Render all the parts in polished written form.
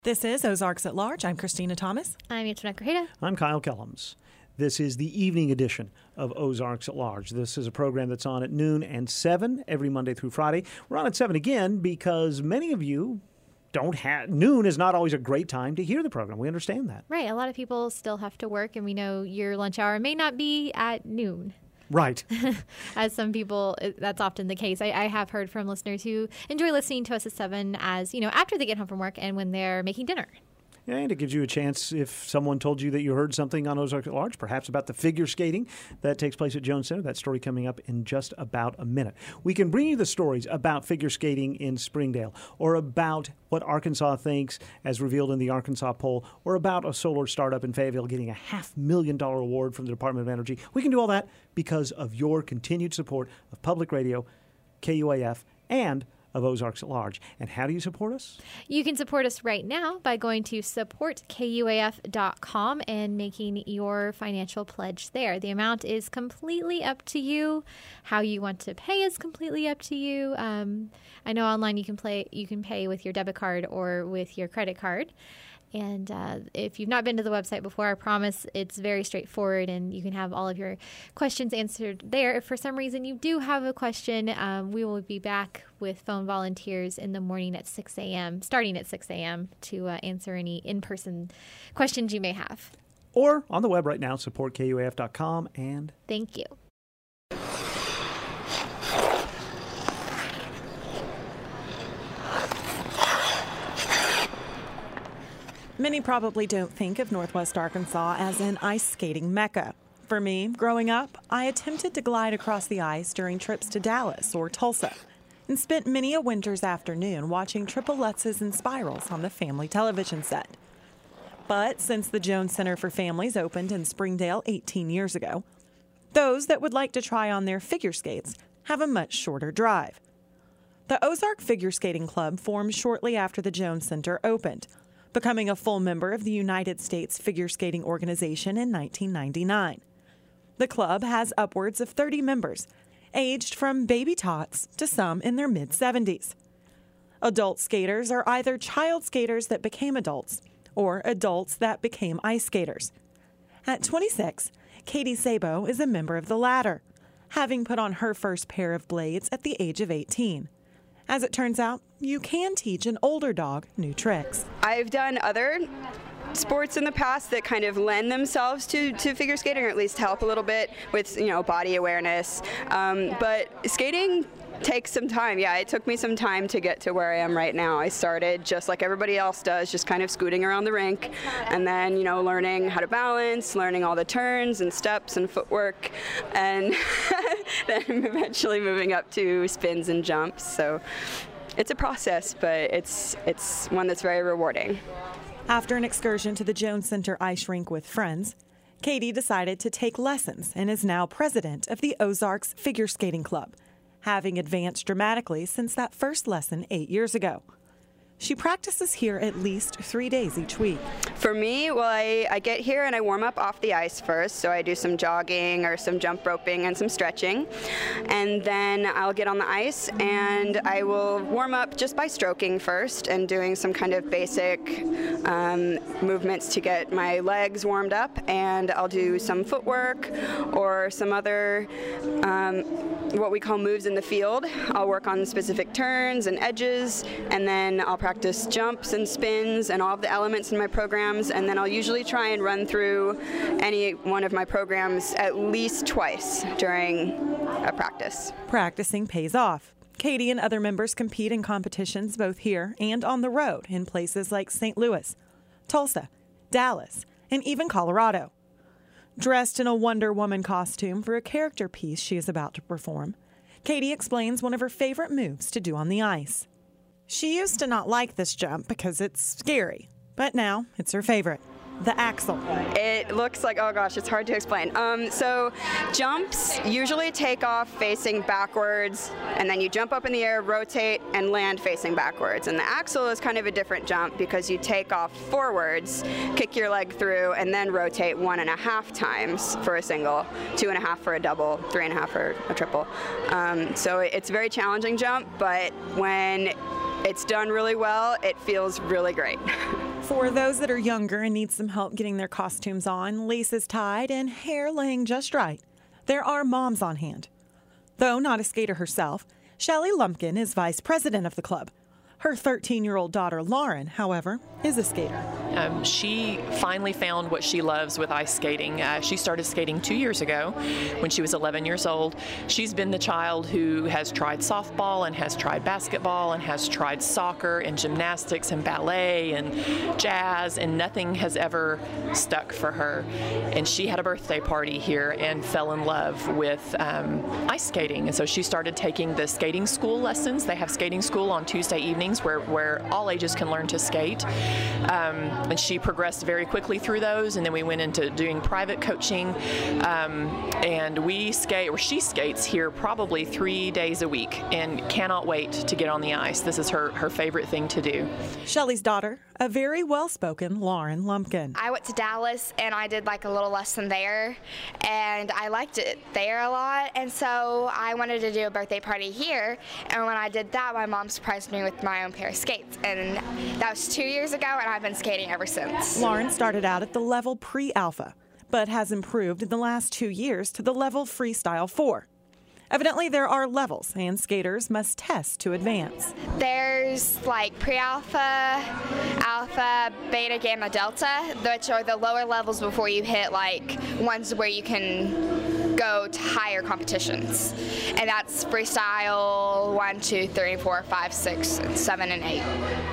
This is Ozarks at Large. I'm Christina Thomas. I'm Antoinette Grajeda. I'm Kyle Kellums. This is the evening edition of Ozarks at Large. This is a program that's on at noon and 7 every Monday through Friday. We're on at 7 again because many of you noon is not always a great time to hear the program. We understand that. Right. A lot of people still have to work, and we know your lunch hour may not be at noon. Right. As some people, that's often the case. I have heard from listeners who enjoy listening to us at 7 as, after they get home from work and when they're making dinner. And it gives you a chance if someone told you that you heard something on Ozarks at Large, perhaps about the figure skating that takes place at Jones Center. That story coming up in just about a minute. We can bring you the stories about figure skating in Springdale, or about what Arkansas thinks as revealed in the Arkansas poll, or about a solar startup in Fayetteville getting a $500,000 award from the Department of Energy. We can do all that because of your continued support of public radio, KUAF, and of Ozarks at Large. And how do you support us? You can support us right now by going to supportkuaf.com and making your financial pledge there. The amount is completely up to you. How you want to pay is completely up to you. I know online you can pay with your debit card or with your credit card. And if you've not been to the website before, I promise it's very straightforward and you can have all of your questions answered there. If for some reason you do have a question, we will be back with phone volunteers in the morning at 6 a.m., starting at 6 a.m. to answer any in-person questions you may have. Or on the web right now, supportkuaf.com. And thank you. Many probably don't think of Northwest Arkansas as an ice skating mecca. For me, growing up, I attempted to glide across the ice during trips to Dallas or Tulsa and spent many a winter's afternoon watching triple Lutzes and spirals on the family television set. But since the Jones Center for Families opened in Springdale 18 years ago, those that would like to try on their figure skates have a much shorter drive. The Ozark Figure Skating Club formed shortly after the Jones Center opened, becoming a full member of the United States Figure Skating Organization in 1999. The club has upwards of 30 members, aged from baby tots to some in their mid-70s. Adult skaters are either child skaters that became adults or adults that became ice skaters. At 26, Katie Sabo is a member of the latter, having put on her first pair of blades at the age of 18. As it turns out, you can teach an older dog new tricks. I've done other sports in the past that kind of lend themselves to figure skating, or at least help a little bit with, body awareness. But skating takes some time. Yeah, it took me some time to get to where I am right now. I started just like everybody else does, just kind of scooting around the rink, and then, learning how to balance, learning all the turns and steps and footwork, and then eventually moving up to spins and jumps. So it's a process, but it's one that's very rewarding. After an excursion to the Jones Center ice rink with friends, Katie decided to take lessons and is now president of the Ozarks Figure Skating Club, having advanced dramatically since that first lesson 8 years ago. She practices here at least 3 days each week. For me, well, I get here and I warm up off the ice first. So I do some jogging or some jump roping and some stretching. And then I'll get on the ice and I will warm up just by stroking first and doing some kind of basic movements to get my legs warmed up. And I'll do some footwork or some other what we call moves in the field. I'll work on specific turns and edges, and then I'll practice jumps and spins and all of the elements in my programs, and then I'll usually try and run through any one of my programs at least twice during a practice. Practicing pays off. Katie and other members compete in competitions both here and on the road in places like St. Louis, Tulsa, Dallas, and even Colorado. Dressed in a Wonder Woman costume for a character piece she is about to perform, Katie explains one of her favorite moves to do on the ice. She used to not like this jump because it's scary, but now it's her favorite. The axle. It looks like, oh gosh, it's hard to explain. So jumps usually take off facing backwards, and then you jump up in the air, rotate, and land facing backwards. And the axle is kind of a different jump because you take off forwards, kick your leg through, and then rotate 1.5 times for a single, 2.5 for a double, 3.5 for a triple. So it's a very challenging jump, but when It's done really well. It feels really great. For those that are younger and need some help getting their costumes on, laces tied, and hair laying just right, there are moms on hand. Though not a skater herself, Shelly Lumpkin is vice president of the club. Her 13-year-old daughter, Lauren, however, is a skater. She finally found what she loves with ice skating. She started skating 2 years ago when she was 11 years old. She's been the child who has tried softball and has tried basketball and has tried soccer and gymnastics and ballet and jazz, and nothing has ever stuck for her. And she had a birthday party here and fell in love with ice skating. And so she started taking the skating school lessons. They have skating school on Tuesday evenings where all ages can learn to skate. And she progressed very quickly through those, and then we went into doing private coaching. And she skates here probably 3 days a week and cannot wait to get on the ice. This is her favorite thing to do. Shelly's daughter, a very well-spoken Lauren Lumpkin. I went to Dallas and I did like a little lesson there, and I liked it there a lot, and so I wanted to do a birthday party here, and when I did that, my mom surprised me with my own pair of skates, and that was 2 years ago, and I've been skating ever since. Lauren started out at the level pre-alpha, but has improved in the last 2 years to the level freestyle 4. Evidently, there are levels, and skaters must test to advance. There's like pre-alpha, alpha, beta, gamma, delta, which are the lower levels before you hit like ones where you can go to higher competitions. And that's freestyle 1, 2, 3, 4, 5, 6, 7, and 8.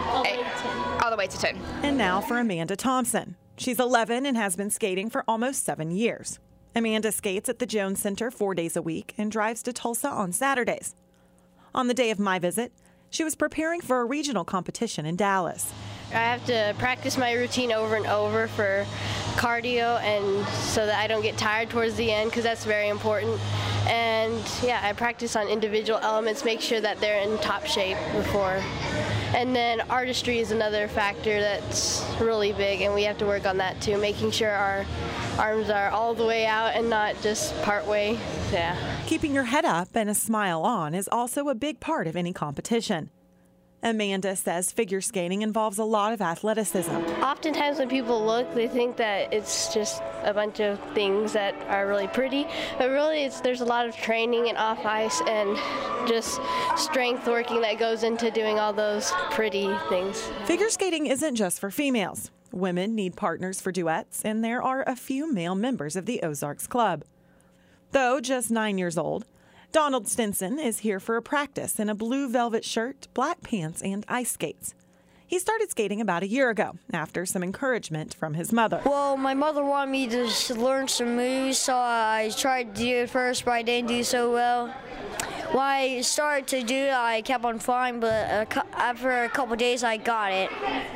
All the way to 10. And now for Amanda Thompson. She's 11 and has been skating for almost 7 years. Amanda skates at the Jones Center 4 days a week and drives to Tulsa on Saturdays. On the day of my visit, she was preparing for a regional competition in Dallas. I have to practice my routine over and over for cardio, and so that I don't get tired towards the end, because that's very important. And yeah, I practice on individual elements, make sure that they're in top shape before. And then artistry is another factor that's really big, and we have to work on that too, making sure our arms are all the way out and not just part way. Yeah. Keeping your head up and a smile on is also a big part of any competition. Amanda says figure skating involves a lot of athleticism. Oftentimes when people look, they think that it's just a bunch of things that are really pretty, but really there's a lot of training and off ice and just strength working that goes into doing all those pretty things. Figure skating isn't just for females. Women need partners for duets, and there are a few male members of the Ozarks Club. Though just 9 years old, Donald Stinson is here for a practice in a blue velvet shirt, black pants, and ice skates. He started skating about a year ago after some encouragement from his mother. Well, my mother wanted me to learn some moves, so I tried to do it first, but I didn't do so well. When I started to do it, I kept on flying, but after a couple days, I got it.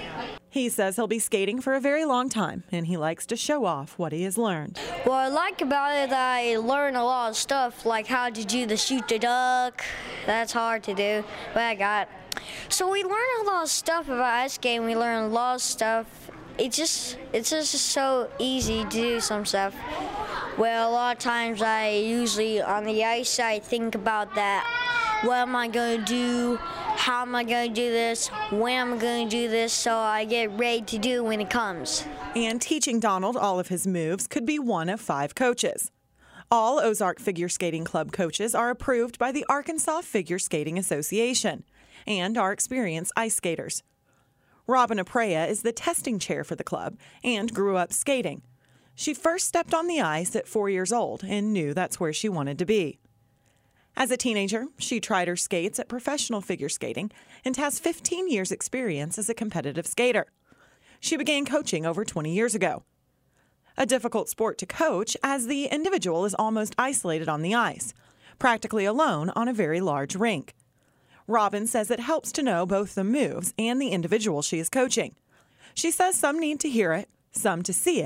He says he'll be skating for a very long time, and he likes to show off what he has learned. What I like about it, I learn a lot of stuff, like how to do the shoot the duck. That's hard to do, but I got it. So we learn a lot of stuff about ice skating. We learn a lot of stuff. It's just so easy to do some stuff. Well, a lot of times I usually, on the ice, I think about that. What am I going to do? How am I going to do this? When am I going to do this? So I get ready to do when it comes. And teaching Donald all of his moves could be one of 5 coaches. All Ozark Figure Skating Club coaches are approved by the Arkansas Figure Skating Association and are experienced ice skaters. Robin Aprea is the testing chair for the club and grew up skating. She first stepped on the ice at 4 years old and knew that's where she wanted to be. As a teenager, she tried her skates at professional figure skating and has 15 years' experience as a competitive skater. She began coaching over 20 years ago. A difficult sport to coach as the individual is almost isolated on the ice, practically alone on a very large rink. Robin says it helps to know both the moves and the individual she is coaching. She says some need to hear it, some to see it,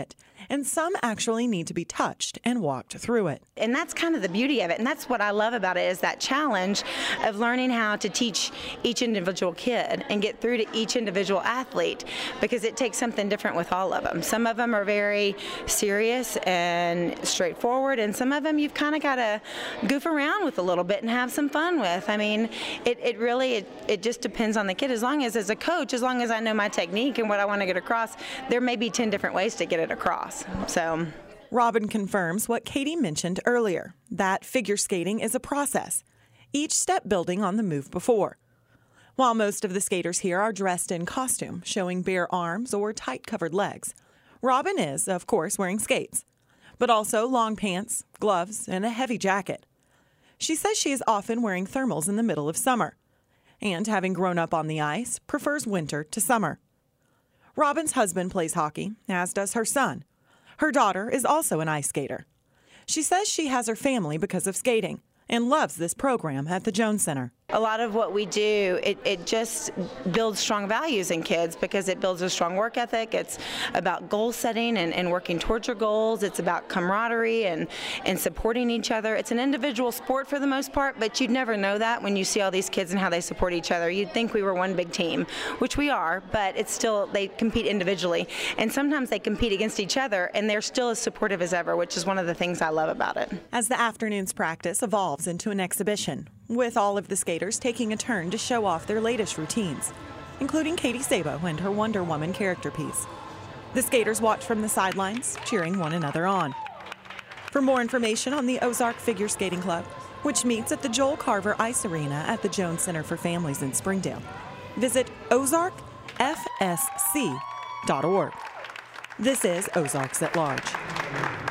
and some actually need to be touched and walked through it. And that's kind of the beauty of it, and that's what I love about it, is that challenge of learning how to teach each individual kid and get through to each individual athlete, because it takes something different with all of them. Some of them are very serious and straightforward, and some of them you've kind of got to goof around with a little bit and have some fun with. I mean, it really just depends on the kid. As long as a coach, as long as I know my technique and what I want to get across, there may be 10 different ways to get it across. So Robin confirms what Katie mentioned earlier, that figure skating is a process, each step building on the move before. While most of the skaters here are dressed in costume, showing bare arms or tight-covered legs, Robin is, of course, wearing skates, but also long pants, gloves, and a heavy jacket. She says she is often wearing thermals in the middle of summer, and having grown up on the ice, prefers winter to summer. Robin's husband plays hockey, as does her son. Her daughter is also an ice skater. She says she has her family because of skating and loves this program at the Jones Center. a lot of what we do, it just builds strong values in kids because it builds a strong work ethic. It's about goal setting and working towards your goals. It's about camaraderie and supporting each other. It's an individual sport for the most part, but you'd never know that when you see all these kids and how they support each other. You'd think we were one big team, which we are, but it's still, they compete individually. And sometimes they compete against each other, and they're still as supportive as ever, which is one of the things I love about it. As the afternoon's practice evolves into an exhibition, with all of the skaters taking a turn to show off their latest routines, including Katie Sabo and her Wonder Woman character piece. The skaters watch from the sidelines, cheering one another on. For more information on the Ozark Figure Skating Club, which meets at the Joel Carver Ice Arena at the Jones Center for Families in Springdale, visit ozarkfsc.org. This is Ozarks at Large.